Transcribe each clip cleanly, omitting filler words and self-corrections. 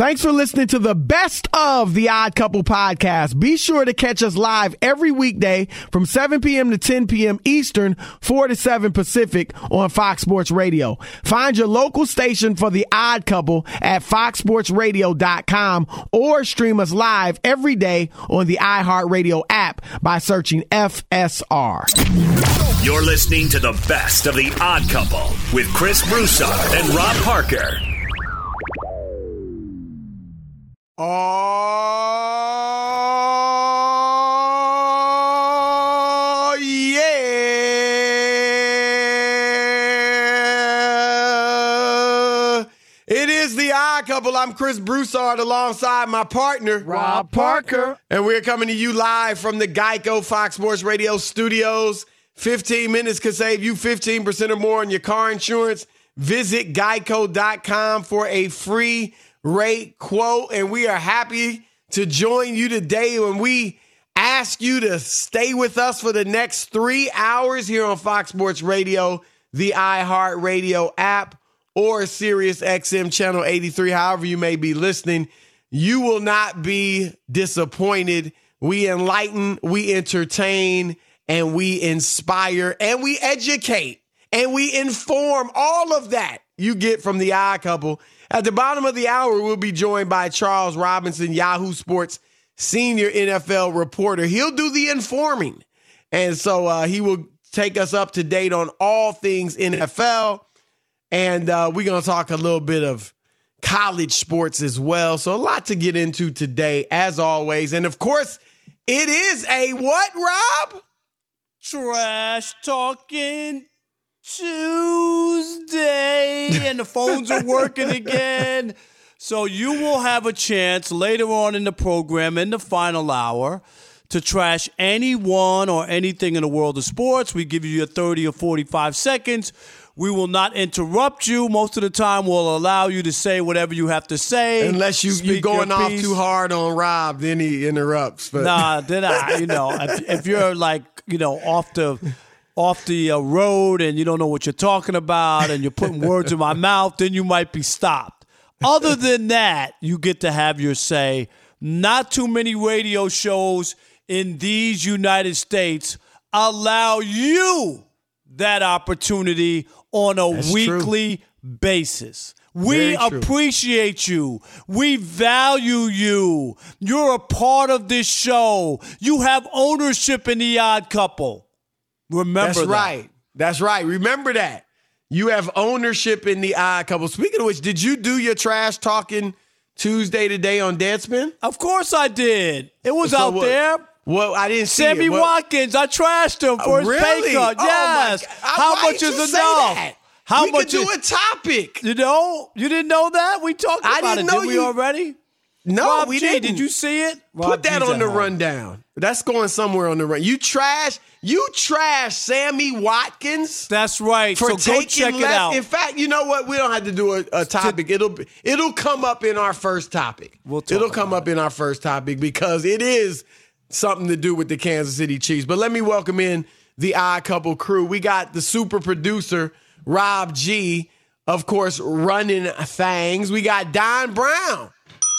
Thanks for listening to the best of the Odd Couple podcast. Be sure to catch us live every weekday from 7 p.m. to 10 p.m. Eastern, 4 to 7 Pacific on Fox Sports Radio. Find your local station for the Odd Couple at foxsportsradio.com or stream us live every day on the iHeartRadio app by searching FSR. You're listening to the best of the Odd Couple with Chris Broussard and Rob Parker. Oh, yeah. It is the Odd Couple. I'm Chris Broussard alongside my partner, Rob Parker. And we're coming to you live from the Geico Fox Sports Radio studios. 15 minutes could save you 15% or more on your car insurance. Visit geico.com for a free rate quote. And we are happy to join you today when we ask you to stay with us for the next 3 hours here on Fox Sports Radio, the iHeartRadio app, or Sirius XM Channel 83, however you may be listening. You will not be disappointed. We enlighten, we entertain, and we inspire, and we educate, and we inform. All of that you get from the Odd Couple. At the bottom of the hour, we'll be joined by Charles Robinson, Yahoo Sports senior NFL reporter. He'll do the informing. And so he will take us up to date on all things NFL. And we're going to talk a little bit of college sports as well. So a lot to get into today, as always. And, of course, it is a what, Rob? Trash Talking Tuesday, and the phones are working again. So you will have a chance later on in the program, in the final hour, to trash anyone or anything in the world of sports. We give you your 30 or 45 seconds. We will not interrupt you. Most of the time, we'll allow you to say whatever you have to say. Unless you're going off too hard on Rob, then he interrupts. But. Nah, then if you're like, off the road and you don't know what you're talking about and you're putting words in my mouth, then you might be stopped. Other than that, you get to have your say. Not too many radio shows in these United States allow you that opportunity on a weekly basis. We appreciate you. We value you. You're a part of this show. You have ownership in the Odd Couple. Remember That's that. right. That's right. Remember that. You have ownership in the Odd Couple. Speaking of which, did you do your Trash Talking Tuesday today on Deadspin? Of course I did. It was out there. Well, I didn't see Sammy it. Watkins, I trashed him for his pay cut. Yes. How much is enough? How much could do a topic. You didn't know that? We talked about it. Did we already? No, Rob we G, didn't. Did you see it? Put that on the rundown. That's going somewhere on the run. You trash Sammy Watkins. That's right. For so go check it out. In fact, you know what? We don't have to do a topic. It'll come up in our first topic. It'll come up in our first topic because it is something to do with the Kansas City Chiefs. But let me welcome in the Odd Couple crew. We got the super producer, Rob G, of course, running things. We got Don Brown.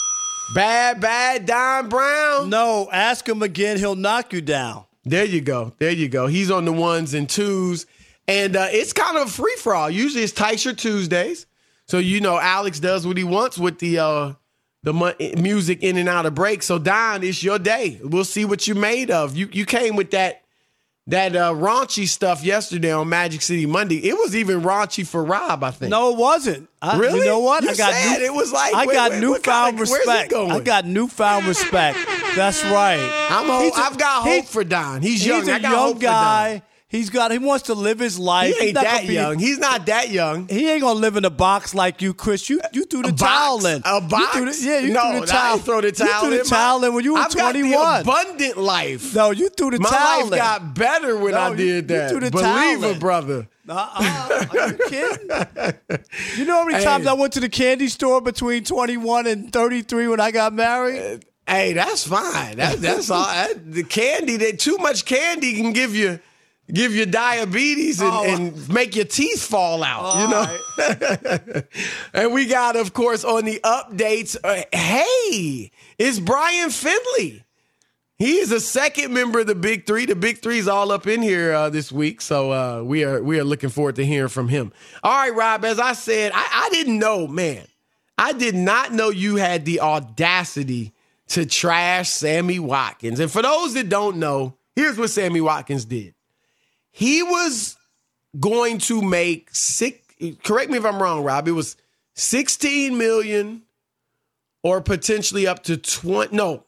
Bad Don Brown. No, ask him again. He'll knock you down. There you go. He's on the ones and twos. And it's kind of a free-for-all. Usually it's Tight Shirt Tuesdays. So, Alex does what he wants with the music in and out of break. So, Don, it's your day. We'll see what you made of. You came with that raunchy stuff yesterday on Magic City Monday. It was even raunchy for Rob, I think. No, it wasn't. Really? You know what? It was like I got newfound respect. I got newfound respect. That's right. I've got hope for Don. He's young. He's a young guy. He wants to live his life. He ain't that young. He's not that young. He ain't gonna live in a box like you, Chris. You threw the towel in. A box? You threw the towel. I throw the towel in. You threw the towal in when you were 21. I've got the abundant life. No, you threw the towel in. My life got better when I did that. You threw the Believe towel it, brother. Are you kidding? You know how many times I went to the candy store between 21 and 33 when I got married? Hey, that's fine. That's all. The candy, too much candy can give you give you diabetes and make your teeth fall out, you know? Right. And we got, of course, on the updates, hey, it's Brian Finley. He is a second member of the Big Three. The Big Three is all up in here this week, so we are looking forward to hearing from him. All right, Rob, as I said, I didn't know, man. I did not know you had the audacity to trash Sammy Watkins. And for those that don't know, here's what Sammy Watkins did. He was going to make correct me if I'm wrong, Rob, it was $16 million or potentially up to $14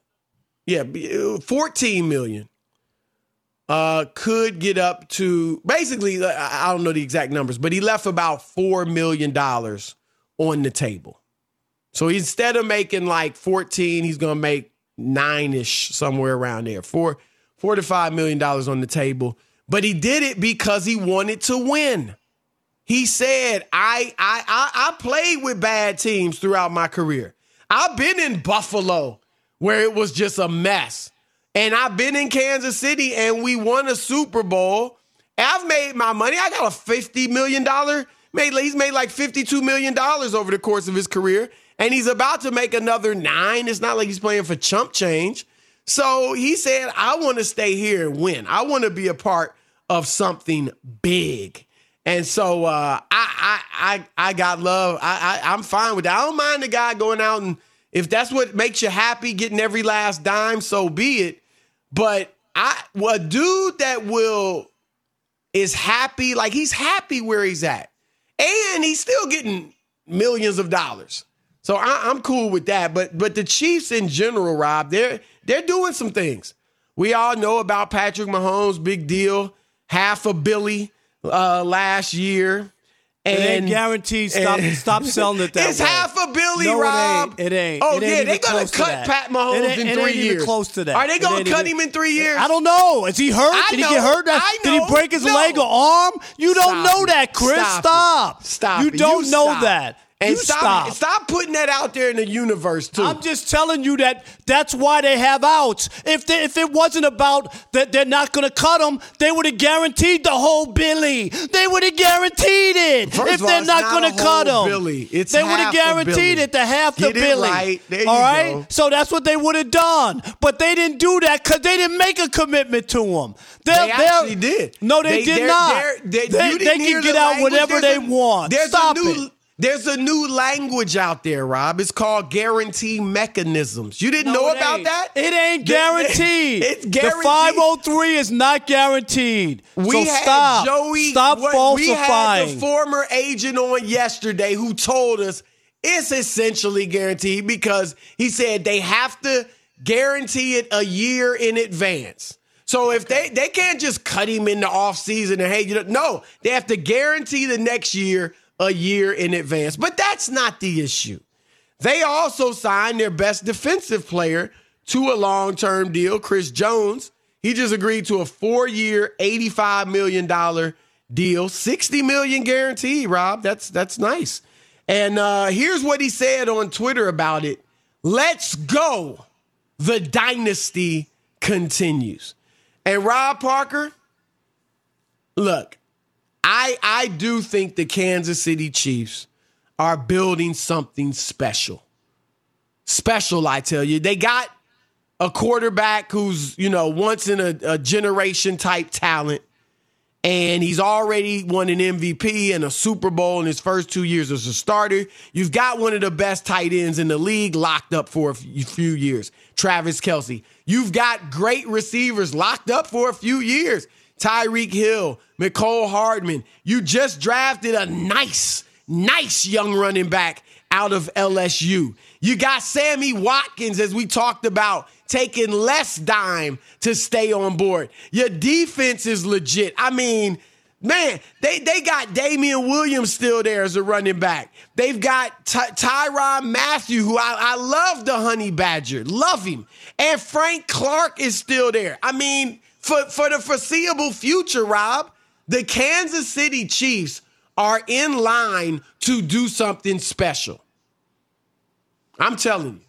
million. Could get up to, basically, I don't know the exact numbers, but he left about $4 million on the table. So instead of making like 14, he's going to make 9-ish, somewhere around there. $4 to $5 million on the table. But he did it because he wanted to win. He said, I played with bad teams throughout my career. I've been in Buffalo where it was just a mess. And I've been in Kansas City and we won a Super Bowl. I've made my money. I got a $50 million. He's made like $52 million over the course of his career. And he's about to make another 9. It's not like he's playing for chump change. So he said, I want to stay here and win. I want to be a part of something big. And so I got love. I'm fine with that. I don't mind the guy going out, and if that's what makes you happy, getting every last dime, so be it. But a dude that is happy, like he's happy where he's at. And he's still getting millions of dollars. So I'm cool with that. But the Chiefs in general, Rob, they're doing some things. We all know about Patrick Mahomes, big deal, $500 million last year. And it ain't guaranteed. Stop selling it that it's way. $500 million, no, Rob. It ain't. Oh, it ain't yeah, they're going to cut Pat Mahomes in 3 years. Even close to that. Are they going to cut him in 3 years? I don't know. Is he hurt? Did he get hurt? Did he break his leg or arm? You don't know that, Chris. Stop. You don't know that. And stop putting that out there in the universe, too. I'm just telling you that's why they have outs. If it wasn't about that they're not going to cut them, they would have guaranteed the whole Billy. They would have guaranteed it. If they're not going to cut them, they would have guaranteed it to half the Billy. Right. There all right? go. So that's what they would have done. But they didn't do that because they didn't make a commitment to them. They actually did. No, they did not. They can get out whatever they want. Stop it. There's a new language out there, Rob. It's called guarantee mechanisms. You didn't know about that? It ain't guaranteed. It's guaranteed. The 503 is not guaranteed. Stop falsifying. We had the former agent on yesterday who told us it's essentially guaranteed because he said they have to guarantee it a year in advance. So if they can't just cut him in the offseason and no, they have to guarantee the next year a year in advance. But that's not the issue. They also signed their best defensive player to a long-term deal, Chris Jones. He just agreed to a 4-year, $85 million deal, $60 million guaranteed, Rob. That's nice. And here's what he said on Twitter about it. Let's go. The dynasty continues. And Rob Parker, look, I do think the Kansas City Chiefs are building something special. Special, I tell you. They got a quarterback who's, once in a generation type talent. And he's already won an MVP and a Super Bowl in his first 2 years as a starter. You've got one of the best tight ends in the league locked up for a few years, Travis Kelce. You've got great receivers locked up for a few years. Tyreek Hill, Mecole Hardman. You just drafted a nice young running back out of LSU. You got Sammy Watkins, as we talked about, taking less dime to stay on board. Your defense is legit. I mean, man, they got Damian Williams still there as a running back. They've got Tyrann Mathieu, who I love, the Honey Badger. Love him. And Frank Clark is still there. I mean, for the foreseeable future, Rob, the Kansas City Chiefs are in line to do something special. I'm telling you.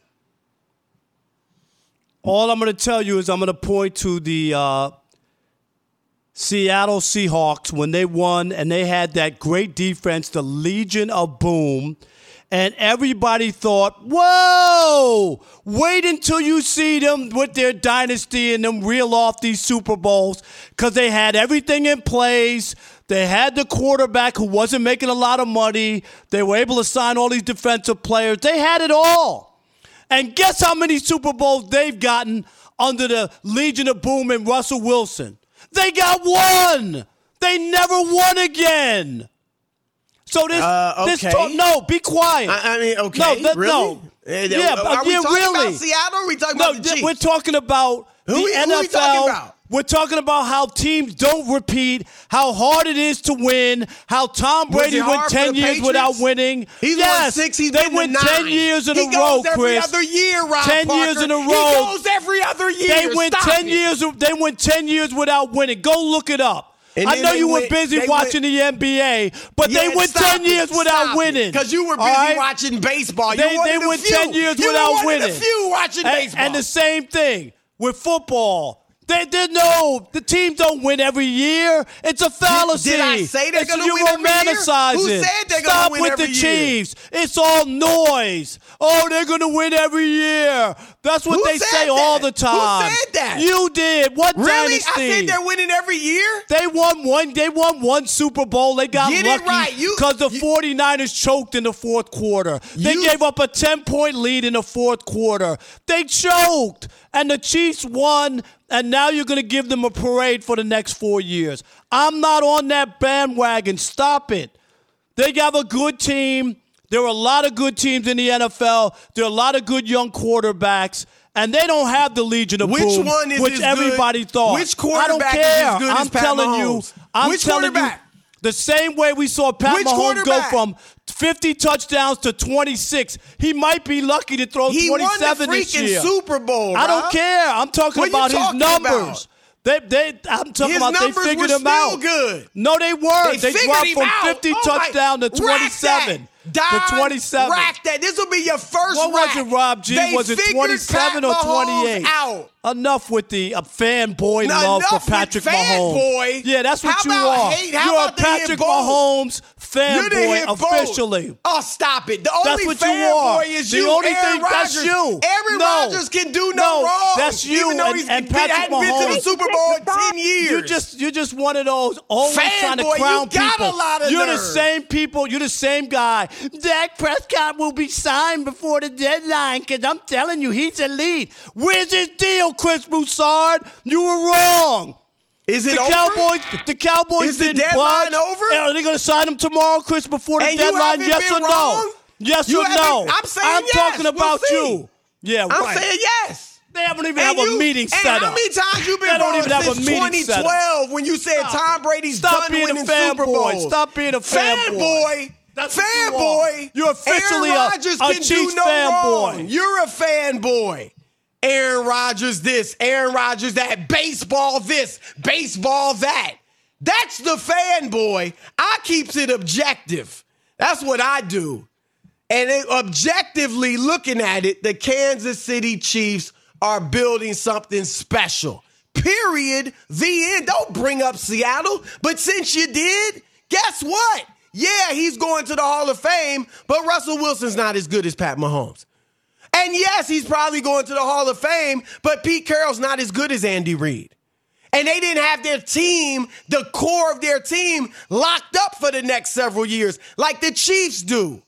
All I'm going to tell you is I'm going to point to the Seattle Seahawks when they won and they had that great defense, the Legion of Boom. And everybody thought, whoa, wait until you see them with their dynasty and them reel off these Super Bowls because they had everything in place. They had the quarterback who wasn't making a lot of money. They were able to sign all these defensive players. They had it all. And guess how many Super Bowls they've gotten under the Legion of Boom and Russell Wilson? They got one. They never won again. So this talk, no, be quiet. I mean, okay, no, really? No. Yeah, are we talking really. about Seattle or are we talking about the Chiefs? We're talking about the NFL. Who we talking about? We're talking about how teams don't repeat, how hard it is to win, how Tom Brady went 10 years without winning. He's won 6, he's they been went to 9. 10 years in a row, Chris. He goes every other year, Rob 10 Parker. years in a row. He goes every other year. They went 10 years. They went 10 years without winning. Go look it up. And I know you were busy watching the NBA, but they went 10 years without winning. Because you were busy watching baseball. They went 10 years without winning. You watching baseball. And the same thing with football. The teams don't win every year. It's a fallacy. Did I say they're going to win every year? Romanticize Who it. said they're going to win every year? Stop with the Chiefs. It's all noise. Oh, they're going to win every year. That's what they say all the time. Who said that? You did. What really? dynasty? I said they're winning every year? They won one Super Bowl. They got lucky because the 49ers choked in the fourth quarter. They gave up a 10-point lead in the fourth quarter. They choked. And the Chiefs won, and now you're going to give them a parade for the next 4 years. I'm not on that bandwagon. Stop it. They have a good team. There are a lot of good teams in the NFL. There are a lot of good young quarterbacks. And they don't have the Legion of Boom, which everybody thought. Which quarterback I don't care. is as good as Pat Mahomes? I'm telling you, the same way we saw Pat Mahomes go from 50 touchdowns to 26. He might be lucky to throw 27 this year. He won the freaking Super Bowl, Rob. I don't care. I'm talking about his numbers. I'm talking about they figured him out. His numbers were still good. No, they weren't. They dropped from 50 touchdown to 27. To 27. Rack that. This will be your first What rack. was it, Rob G? Was it 27 or 28? Out. Enough with the fanboy love for Patrick Mahomes. Yeah, that's what you are. You're a Patrick Mahomes fanboy officially. Oh, stop it. The only fanboy is you. Aaron Rodgers. That's you. Aaron Rodgers can do no wrong. That's you. Even though he's and Patrick Mahomes. Been to the Super Bowl in 10 years. You're just one of those always trying to crown people. You got a lot of You're nerve. the same people. You're the same guy. Dak Prescott will be signed before the deadline because I'm telling you, he's elite. Where's his deal, Chris Broussard? You were wrong. Is it over? The Cowboys Is the didn't deadline budge. over? Are they going to sign him tomorrow, Chris, before the and deadline? You Yes or been no? Wrong? Yes you or no? I'm saying I'm yes. talking about you. Yeah, I'm right. saying yes. They haven't even have a meeting set up. How many times you been They don't wrong even have a since meeting set up. 2012 when you said Tom Brady's done winning Super Bowls? Stop being a fanboy. Fanboy. You're officially Aaron Rodgers a can Chiefs do no fanboy. wrong. You're a fanboy. Aaron Rodgers this, Aaron Rodgers that, baseball this, baseball that. That's the fanboy. I keeps it objective. That's what I do. And objectively looking at it, the Kansas City Chiefs are building something special. Period. The end. Don't bring up Seattle. But since you did, guess what? Yeah, he's going to the Hall of Fame, but Russell Wilson's not as good as Pat Mahomes. And yes, he's probably going to the Hall of Fame, but Pete Carroll's not as good as Andy Reid. And they didn't have their team, the core of their team, locked up for the next several years like the Chiefs do.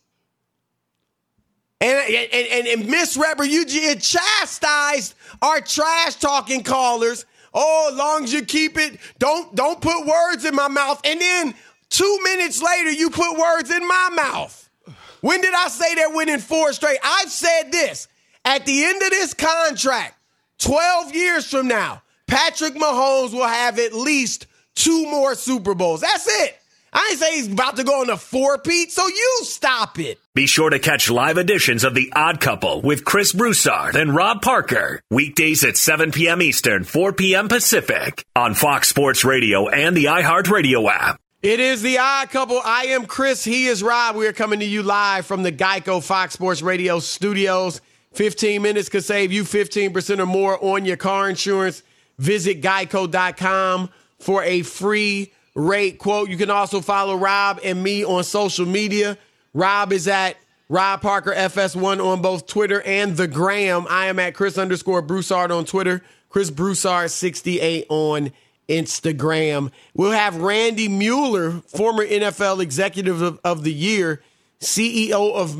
And Miss Reber, you chastised our trash-talking callers. Oh, as long as you keep it, don't put words in my mouth. And then 2 minutes later, you put words in my mouth. When did I say they're winning 4 straight? I've said this. At the end of this contract, 12 years from now, Patrick Mahomes will have at least 2 more Super Bowls. That's it. I ain't say he's about to go on a 4-peat, so you stop it. Be sure to catch live editions of The Odd Couple with Chris Broussard and Rob Parker. Weekdays at 7 p.m. Eastern, 4 p.m. Pacific on Fox Sports Radio and the iHeartRadio app. It is The Odd Couple. I am Chris. He is Rob. We are coming to you live from the Geico Fox Sports Radio studios. 15 minutes could save you 15% or more on your car insurance. Visit geico.com for a free rate quote. You can also follow Rob and me on social media. Rob is at Rob Parker FS1 on both Twitter and the Gram. I am at Chris_Broussard on Twitter, Chris Broussard 68 on Instagram. We'll have Randy Mueller, former NFL Executive of the Year, CEO of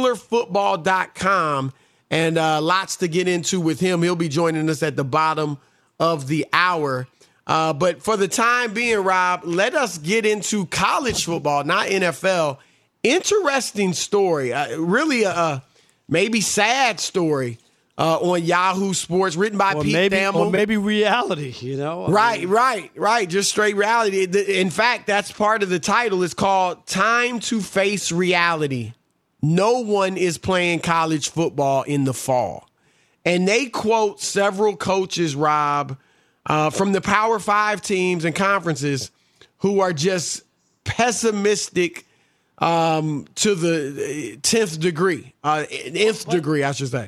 MuellerFootball.com, and lots to get into with him. He'll be joining us at the bottom of the hour. But for the time being, Rob, let us get into college football, not NFL. Interesting story, really a maybe sad story on Yahoo Sports, written by Pete Thamel. Or maybe reality, you know? Right. Just straight reality. In fact, that's part of the title. It's called Time to Face Reality. No one is playing college football in the fall. And they quote several coaches, Rob, from the Power 5 teams and conferences who are just pessimistic to the 10th degree, nth degree, I should say.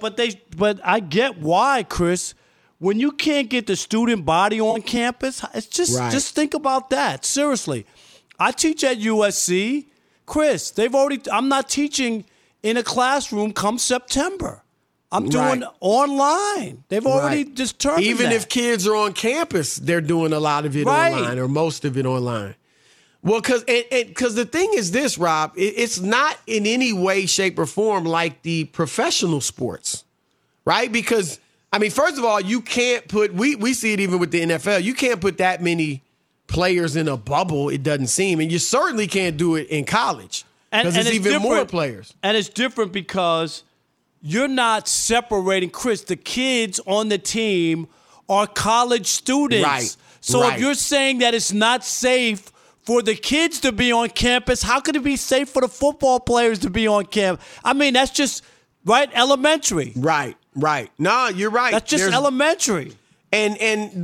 But I get why, Chris. When you can't get the student body on campus, it's just think about that. Seriously. I teach at USC. Chris, I'm not teaching in a classroom come September. I'm doing online. They've already determined Even if kids are on campus, they're doing a lot of it online or most of it online. Well, because the thing is this, Rob, it's not in any way, shape, or form like the professional sports, right? Because, I mean, first of all, you can't put, we see it even with the NFL, you can't put that many players in a bubble, it doesn't seem. And you certainly can't do it in college because it's even more players. And it's different because you're not separating, Chris, the kids on the team are college students. Right. So if you're saying that it's not safe for the kids to be on campus, how could it be safe for the football players to be on campus? I mean, that's just, elementary. Right. No, you're right. That's just elementary. And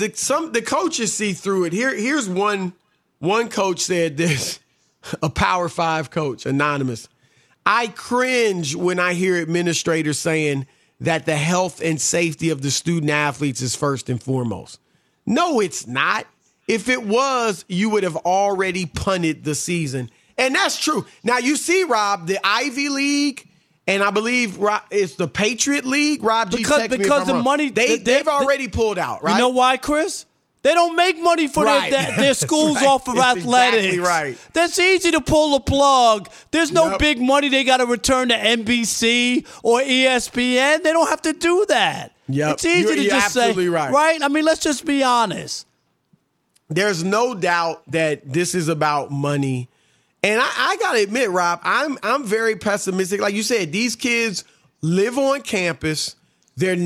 the coaches see through it. Here's one coach said this, a Power 5 coach, anonymous. I cringe when I hear administrators saying that the health and safety of the student athletes is first and foremost. No, it's not. If it was, you would have already punted the season. And that's true. Now, you see, Rob, the Ivy League, and I believe it's the Patriot League. Rob G, text me if I'm wrong. Money, they've already pulled out, right? You know why, Chris? They don't make money for their schools off of athletics. Exactly right. That's easy to pull the plug. There's no big money they got to return to NBC or ESPN. They don't have to do that. Yep. It's easy to just say, right? I mean, let's just be honest. There's no doubt that this is about money. And I got to admit, Rob, I'm very pessimistic. Like you said, these kids live on campus. There's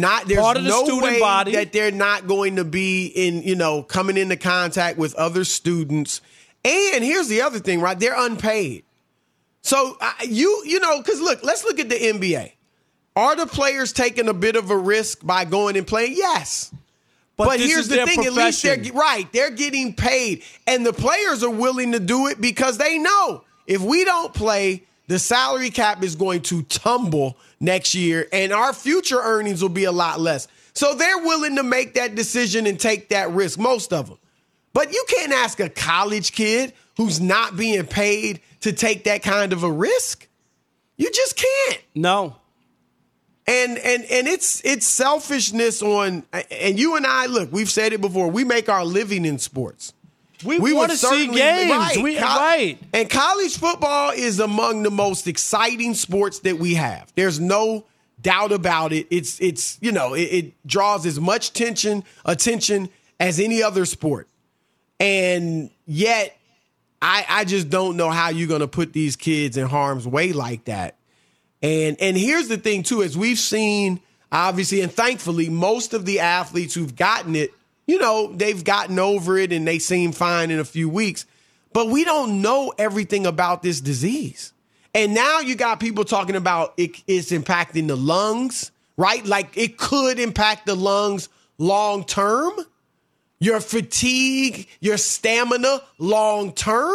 no way that they're not going to be coming into contact with other students. And here's the other thing, right? They're unpaid. So because look, let's look at the NBA. Are the players taking a bit of a risk by going and playing? Yes. But here's the thing, at least they're getting paid. And the players are willing to do it because they know if we don't play, the salary cap is going to tumble next year and our future earnings will be a lot less. So they're willing to make that decision and take that risk, most of them. But you can't ask a college kid who's not being paid to take that kind of a risk. You just can't. No. And it's selfishness on, and you and I, look, we've said it before, we make our living in sports. We want to see games. Right. And college football is among the most exciting sports that we have. There's no doubt about it. It draws as much attention as any other sport. And yet, I just don't know how you're going to put these kids in harm's way like that. And here's the thing, too, as we've seen, obviously, and thankfully, most of the athletes who've gotten it, they've gotten over it and they seem fine in a few weeks. But we don't know everything about this disease. And now you got people talking about it's impacting the lungs, right? Like it could impact the lungs long term, your fatigue, your stamina long term.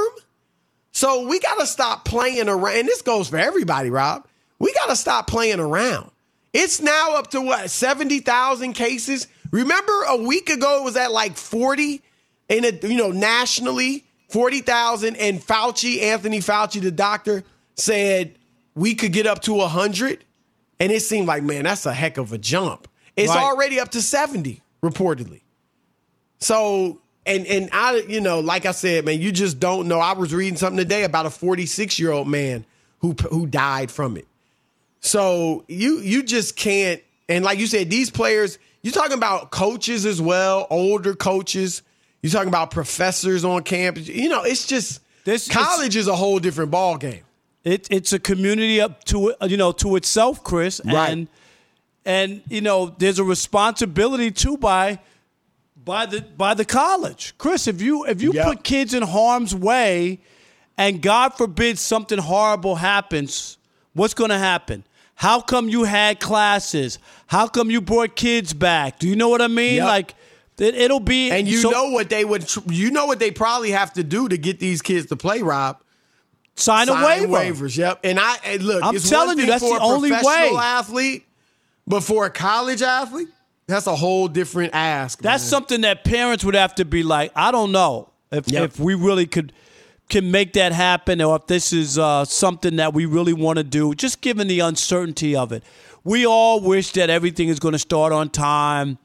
So we got to stop playing around. And this goes for everybody, Rob. We got to stop playing around. It's now up to 70,000 cases. Remember a week ago it was at like 40. nationally, 40,000, and Anthony Fauci, the doctor, said we could get up to 100, and it seemed like, man, that's a heck of a jump. It's already up to 70, reportedly. So, and I, like I said, man, you just don't know. I was reading something today about a 46-year-old man who died from it. So you just can't. And like you said, these players, you're talking about coaches as well, older coaches. You're talking about professors on campus. It's just college is a whole different ball game. It's a community up to to itself, Chris. Right. And there's a responsibility too by the college. Chris, if you put kids in harm's way and God forbid something horrible happens, what's going to happen? How come you had classes? How come you brought kids back? Do you know what I mean? Yep. Like it'll be. And know what they probably have to do to get these kids to play, Rob. Sign a waiver. Waivers, yep. And look, I'm it's telling you, that's the only way. For a professional athlete, but for a college athlete, that's a whole different ask. That's something that parents would have to be like, I don't know if we really can make that happen, or if this is something that we really want to do, just given the uncertainty of it. We all wish that everything is going to start on time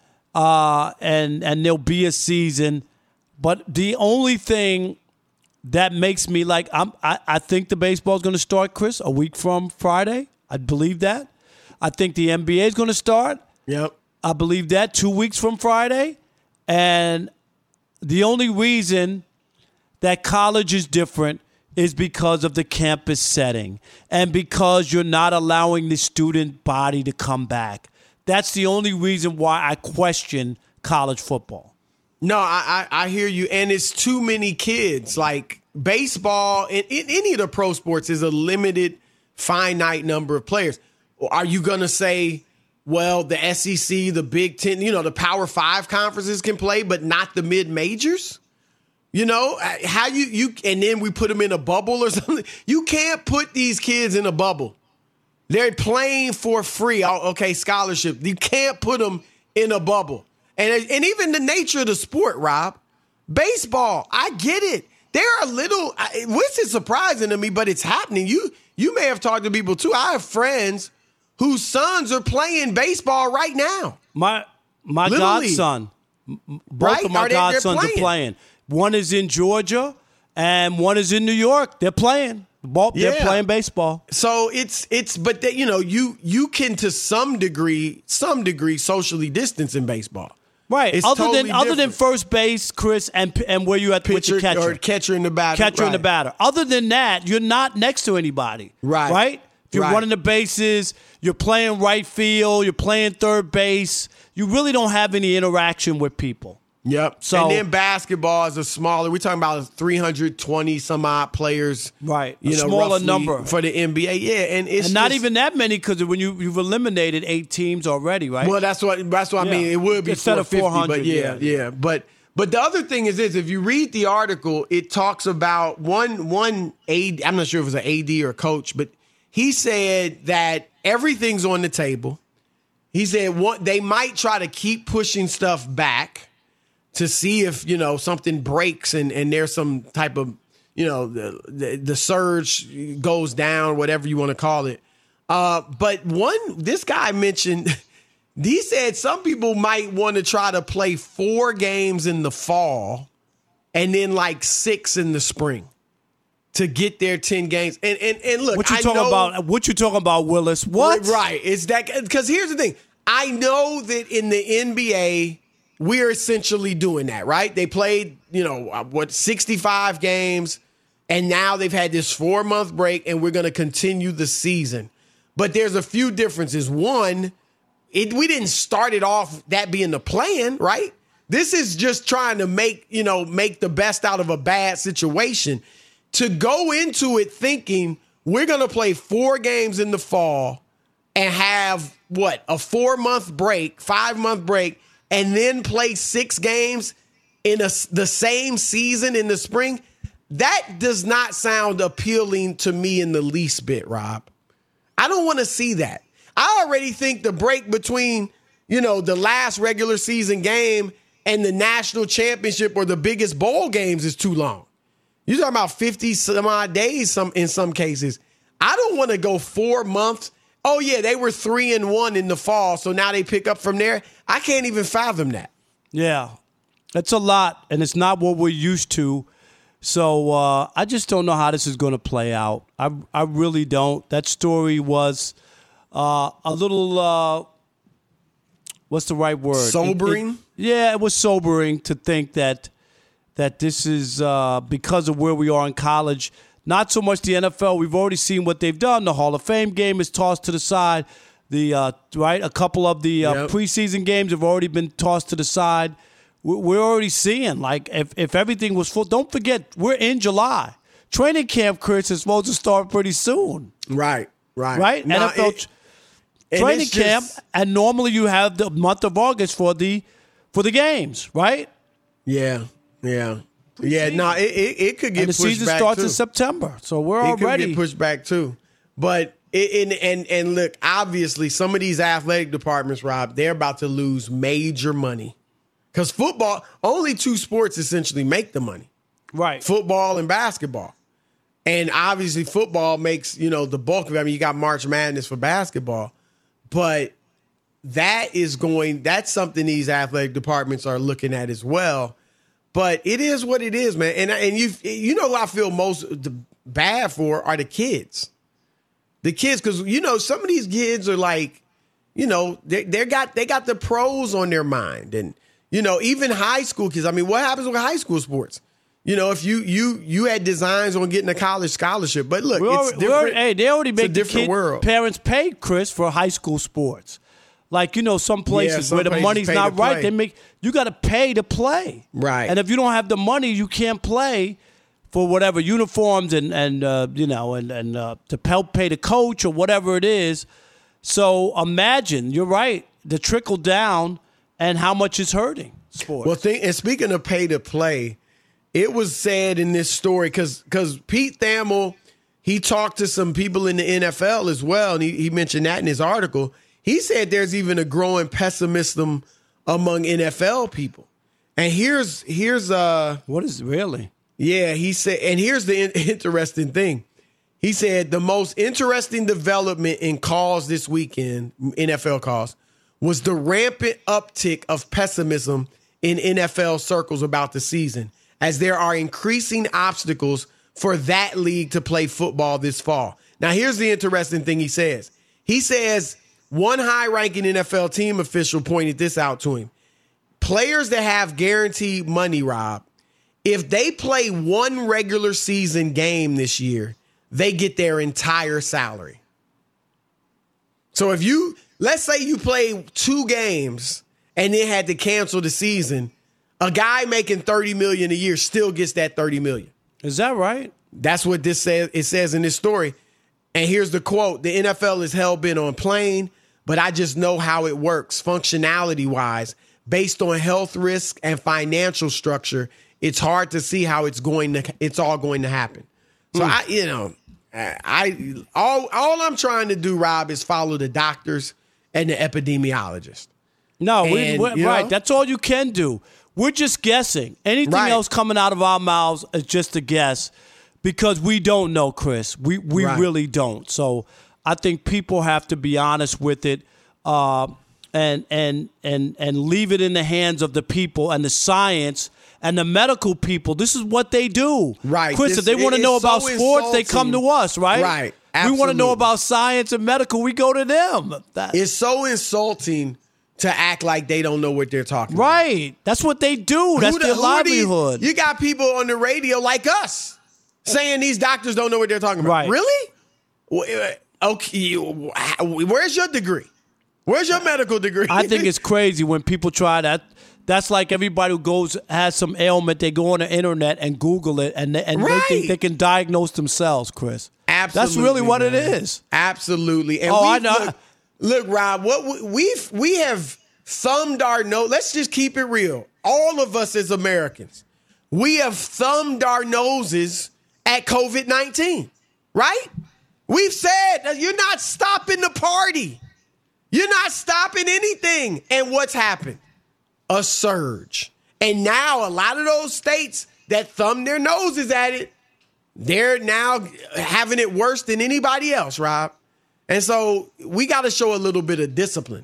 and there'll be a season. But the only thing that makes me like, I think the baseball is going to start, Chris, a week from Friday. I believe that. I think the NBA is going to start. Yep. I believe that 2 weeks from Friday. And the only reason that college is different is because of the campus setting and because you're not allowing the student body to come back. That's the only reason why I question college football. No, I hear you. And it's too many kids. Like baseball and in any of the pro sports is a limited, finite number of players. Are you going to say, well, the SEC, the Big Ten, the Power 5 conferences can play, but not the mid-majors? How you and then we put them in a bubble or something? You can't put these kids in a bubble. They're playing for free. Okay, scholarship. You can't put them in a bubble. And even the nature of the sport, Rob, baseball, I get it. Which is surprising to me, but it's happening. You may have talked to people too. I have friends whose sons are playing baseball right now. My godson, both of my godsons are playing. One is in Georgia and one is in New York. They're playing. They're playing baseball. So but you can to some degree socially distance in baseball. Right. It's other than first base, Chris, and where you at with the catcher. Or catcher in the batter. Catcher in the batter. Other than that, you're not next to anybody. Right. Right? If you're running the bases, you're playing right field, you're playing third base, you really don't have any interaction with people. Yep. So, and then basketball is a smaller. We're talking about 320 some odd players. Right. A smaller number for the NBA. Yeah, and not even that many because when you've eliminated 8 teams already, right? Well, that's what I mean. It would be instead of 400. But yeah. But the other thing is this: if you read the article, it talks about one AD. I'm not sure if it was an AD or a coach, but he said that everything's on the table. He said they might try to keep pushing stuff back to see if, something breaks and there's some type of, the surge goes down, whatever you want to call it. But this guy mentioned, he said some people might want to try to play 4 games in the fall and then like 6 in the spring to get their 10 games. And look, what you talking about, Willis? What? Right. It's that, because here's the thing. I know that in the NBA, we're essentially doing that, right? They played, 65 games, and now they've had this 4-month break, and we're going to continue the season. But there's a few differences. One, we didn't start it off that being the plan, right? This is just trying to make the best out of a bad situation. To go into it thinking we're going to play 4 games in the fall and have, a 4-month break, 5-month break, and then play 6 games in the same season in the spring, that does not sound appealing to me in the least bit, Rob. I don't want to see that. I already think the break between, the last regular season game and the national championship or the biggest bowl games is too long. You're talking about 50 some odd days in some cases. I don't want to go 4 months. Oh, yeah, they were 3-1 in the fall, so now they pick up from there. I can't even fathom that. Yeah, that's a lot, and it's not what we're used to. So I just don't know how this is going to play out. I really don't. That story was a little, what's the right word? Sobering? It was sobering to think that this is because of where we are in college. Not so much the NFL. We've already seen what they've done. The Hall of Fame game is tossed to the side. A couple of the preseason games have already been tossed to the side. We're already seeing, like, if everything was full. Don't forget, we're in July. Training camp, Chris, is supposed to start pretty soon. Right. Now, NFL training camp, and normally you have the month of August for the games, right? Yeah. No, it could get pushed back, too. And the season starts in September, so we're already. It could get pushed back, too. But, and look, obviously, some of these athletic departments, Rob, they're about to lose major money. Because football, only 2 sports essentially make the money. Right. Football and basketball. And obviously football makes, the bulk of it. I mean, you got March Madness for basketball. But that's something these athletic departments are looking at as well. But it is what it is, man. And you know who I feel most bad for are the kids. The kids, because, some of these kids are like, they got the pros on their mind. And, even high school kids. I mean, what happens with high school sports? If you had designs on getting a college scholarship, but look, it's different. They already make the world. Parents pay, Chris, for high school sports. Like, some places where the money's not right, you got to pay to play. Right. And if you don't have the money, you can't play for whatever uniforms and to help pay the coach or whatever it is. So imagine, you're right, the trickle down and how much it's hurting sports. Well, and speaking of pay to play, it was said in this story because Pete Thamel, he talked to some people in the NFL as well, and he mentioned that in his article. He said there's even a growing pessimism among NFL people. And here's what is it really? Yeah, he said, and here's the interesting thing. He said the most interesting development in calls this weekend, NFL calls, was the rampant uptick of pessimism in NFL circles about the season, as there are increasing obstacles for that league to play football this fall. Now, here's the interesting thing he says. He says one high-ranking NFL team official pointed this out to him. Players that have guaranteed money, Rob, if they play one regular season game this year, they get their entire salary. So let's say you play 2 games and then had to cancel the season, a guy making $30 million a year still gets that $30 million. Is that right? That's what this says. It says in this story. And here's the quote. The NFL is hell-bent on playing, but I just know how it works functionality-wise. Based on health risk and financial structure, it's hard to see how it's all going to happen. So all I'm trying to do, Rob, is follow the doctors and the epidemiologists. No, right. That's all you can do. We're just guessing. Anything else coming out of our mouths is just a guess because we don't know, Chris. We really don't. So I think people have to be honest with it and leave it in the hands of the people and the science and the medical people. This is what they do. Right. Chris, if they want to know about sports, they come to us, right? Right. Absolutely. We want to know about science and medical, we go to them. It's so insulting to act like they don't know what they're talking about. Right. That's what they do. That's their livelihood. You got people on the radio like us saying these doctors don't know what they're talking about. Right. Really? Okay. Where's your degree? Where's your medical degree? I think it's crazy when people try that. That's like everybody who has some ailment, they go on the internet and Google it, and they think they can diagnose themselves, Chris. Absolutely. That's really what it is. Absolutely. And I know. Look, Rob, what we have thumbed our nose. Let's just keep it real. All of us as Americans, we have thumbed our noses at COVID-19, right? We've said you're not stopping the party. You're not stopping anything. And what's happened? A surge. And now a lot of those states that thumb their noses at it, they're now having it worse than anybody else, Rob. And so we got to show a little bit of discipline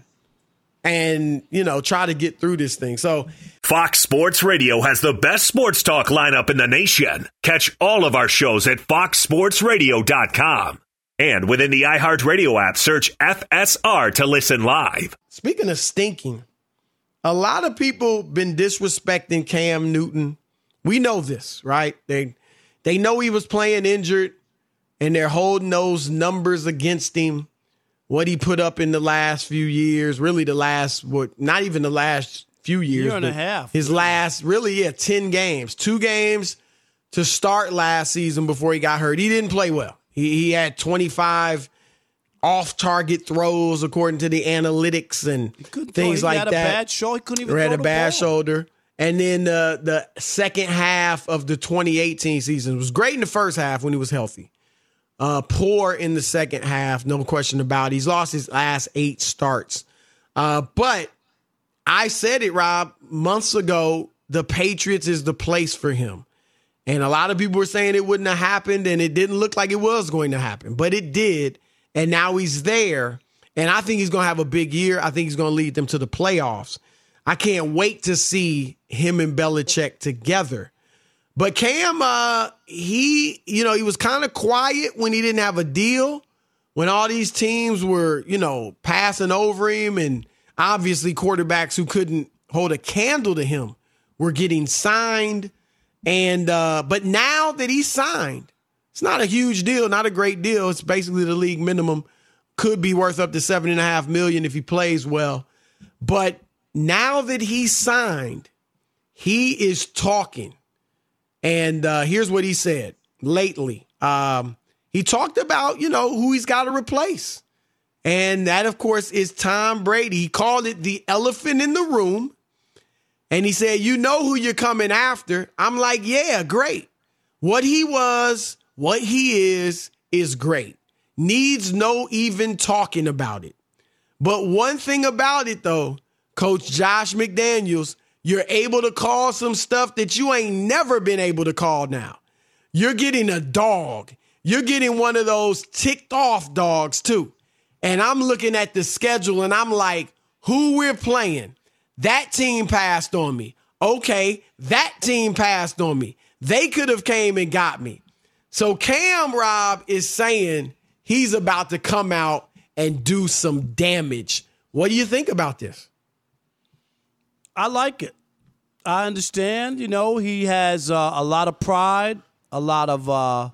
and, try to get through this thing. So Fox Sports Radio has the best sports talk lineup in the nation. Catch all of our shows at foxsportsradio.com. And within the iHeartRadio app, search FSR to listen live. Speaking of stinking, a lot of people been disrespecting Cam Newton. We know this, right? They know he was playing injured, and they're holding those numbers against him. What he put up in the last few years, really not even the last few years. Year and a half. His last, 10 games. 2 games to start last season before he got hurt. He didn't play well. He had 25 off-target throws according to the analytics and things like that. He had a bad shoulder. He couldn't even throw the ball. Had a bad shoulder. And then the second half of the 2018 season was great in the first half when he was healthy. Poor in the second half, no question about it. He's lost his last 8 starts. But I said it, Rob, months ago, the Patriots is the place for him. And a lot of people were saying it wouldn't have happened, and it didn't look like it was going to happen. But it did, and now he's there. And I think he's going to have a big year. I think he's going to lead them to the playoffs. I can't wait to see him and Belichick together. But Cam, he was kind of quiet when he didn't have a deal, when all these teams were, passing over him, and obviously quarterbacks who couldn't hold a candle to him were getting signed. And but now that he's signed, it's not a huge deal, not a great deal. It's basically the league minimum. Could be worth up to $7.5 million if he plays well. But now that he's signed, he is talking. And here's what he said lately. He talked about, who he's got to replace. And that, of course, is Tom Brady. He called it the elephant in the room. And he said, you know who you're coming after. I'm like, yeah, great. What he was, what he is great. Needs no even talking about it. But one thing about it, though, Coach Josh McDaniels, you're able to call some stuff that you ain't never been able to call now. You're getting a dog. You're getting one of those ticked off dogs, too. And I'm looking at the schedule, and I'm like, who we're playing. That team passed on me. Okay, that team passed on me. They could have came and got me. So Cam, Rob, is saying he's about to come out and do some damage. What do you think about this? I like it. I understand. He has a lot of pride, a lot of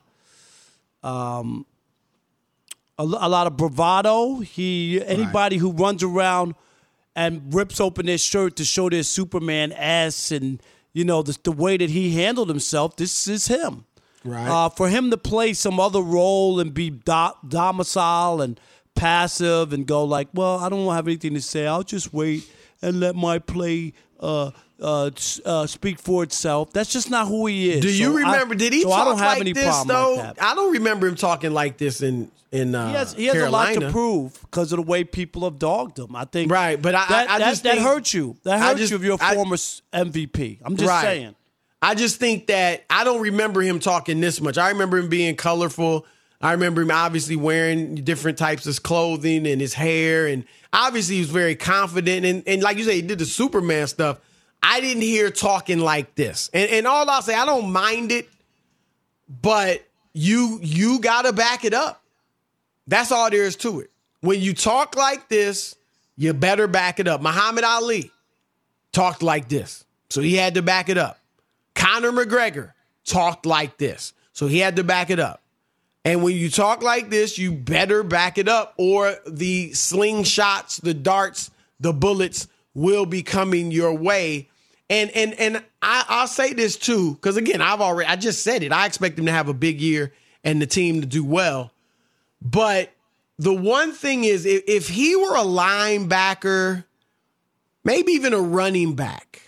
bravado. Anybody who runs around and rips open their shirt to show their Superman ass and, the way that he handled himself, this is him. Right. For him to play some other role and be domicile and passive and go like, well, I don't have anything to say. I'll just wait and let my play speak for itself. That's just not who he is. Do you remember? Did he talk like this, though? Like that. I don't remember him talking like this in he has Carolina. A lot to prove because of the way people have dogged him. I think right, but I just think, that hurts you. That hurts you if you're a former MVP. I'm just saying. I just think that I don't remember him talking this much. I remember him being colorful. I remember him obviously wearing different types of clothing and his hair, and obviously he was very confident. And like you say, he did the Superman stuff. I didn't hear talking like this. And all I'll say, I don't mind it, but you got to back it up. That's all there is to it. When you talk like this, you better back it up. Muhammad Ali talked like this, so he had to back it up. Conor McGregor talked like this, so he had to back it up. And when you talk like this, you better back it up, or the slingshots, the darts, the bullets will be coming your way. And I'll say this too, because again, I just said it. I expect him to have a big year and the team to do well. But the one thing is, if he were a linebacker, maybe even a running back,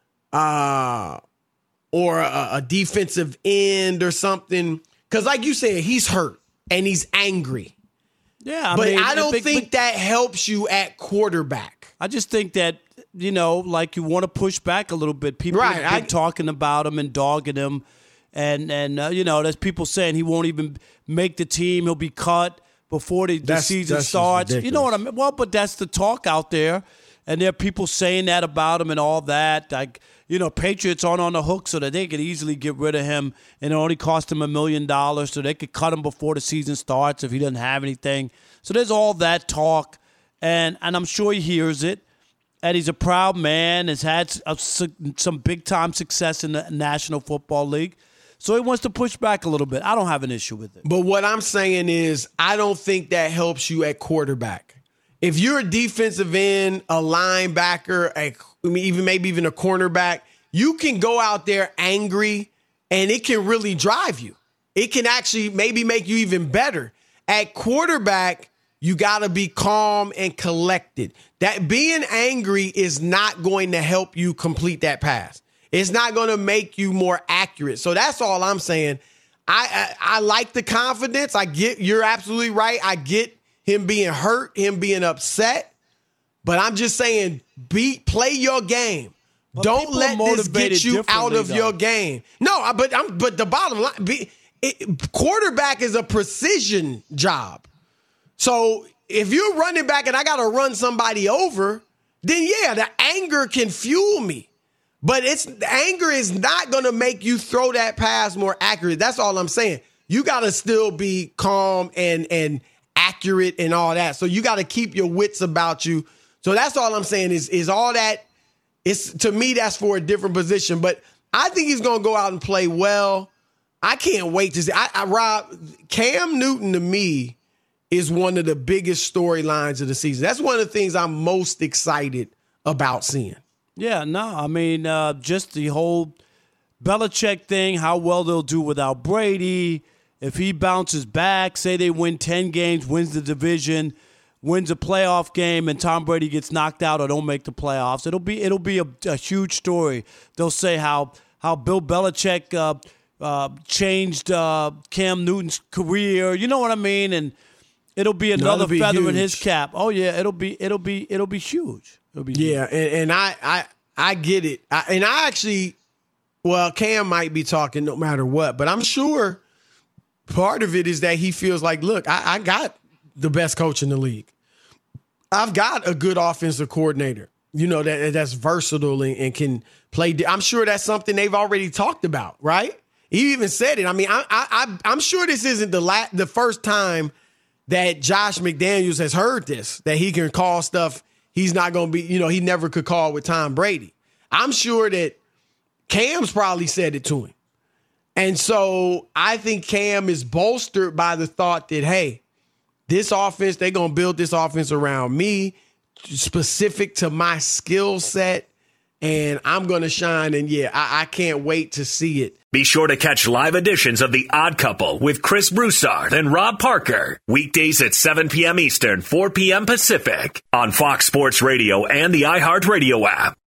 or a defensive end or something, because like you said, he's hurt and he's angry. Yeah, I don't think that helps you at quarterback. I just think that like you want to push back a little bit. People have been talking about him and dogging him. And there's people saying he won't even make the team. He'll be cut before the season starts. You know what I mean? Well, but that's the talk out there. And there are people saying that about him and all that. Like, Patriots aren't on the hook so that they could easily get rid of him. And it only cost him $1 million so they could cut him before the season starts if he doesn't have anything. So there's all that talk. And I'm sure he hears it. And he's a proud man, has had some big-time success in the National Football League. So he wants to push back a little bit. I don't have an issue with it. But what I'm saying is I don't think that helps you at quarterback. If you're a defensive end, a linebacker, maybe even a cornerback, you can go out there angry, and it can really drive you. It can actually maybe make you even better. At quarterback, you got to be calm and collected. That being angry is not going to help you complete that pass. It's not going to make you more accurate. So that's all I'm saying. I like the confidence. You're absolutely right. I get him being hurt, him being upset. But I'm just saying, play your game. But don't let this get you out of your game. No, but the bottom line, quarterback is a precision job. So if you're running back and I got to run somebody over, then yeah, the anger can fuel me. But anger is not going to make you throw that pass more accurate. That's all I'm saying. You got to still be calm and accurate and all that. So you got to keep your wits about you. So that's all I'm saying is all that. To me, that's for a different position. But I think he's going to go out and play well. I can't wait to see. Rob, Cam Newton to me is one of the biggest storylines of the season. That's one of the things I'm most excited about seeing. Yeah, no, I mean, just the whole Belichick thing, how well they'll do without Brady. If he bounces back, say they win 10 games, wins the division, wins a playoff game, and Tom Brady gets knocked out or don't make the playoffs, it'll be a huge story. They'll say how Bill Belichick changed Cam Newton's career. You know what I mean? And it'll be another feather in his cap. Oh yeah, it'll be huge. Yeah, and I get it. Cam might be talking no matter what, but I'm sure part of it is that he feels like, look, I got the best coach in the league. I've got a good offensive coordinator, that's versatile and can play. I'm sure that's something they've already talked about, right? He even said it. I mean, I'm sure this isn't the first time that Josh McDaniels has heard this, that he can call stuff he's not going to be, he never could call with Tom Brady. I'm sure that Cam's probably said it to him. And so I think Cam is bolstered by the thought that, hey, this offense, they're going to build this offense around me, specific to my skill set, and I'm going to shine. And yeah, I can't wait to see it. Be sure to catch live editions of The Odd Couple with Chris Broussard and Rob Parker. Weekdays at 7 p.m. Eastern, 4 p.m. Pacific on Fox Sports Radio and the iHeartRadio app.